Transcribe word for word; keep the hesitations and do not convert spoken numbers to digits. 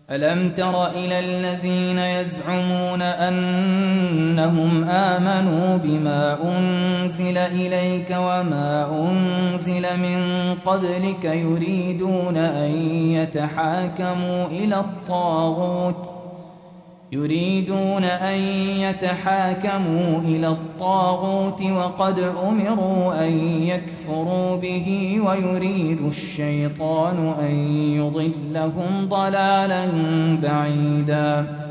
ألم تر إلى الذين يزعمون أنهم آمنوا بما أنزل إليك وما أنزل من قبلك يريدون أن يتحاكموا إلى الطاغوت يريدون أن يتحاكموا إلى الطاغوت وقد أمروا أن يكفروا به ويريد الشيطان أن يضلهم ضلالا بعيدا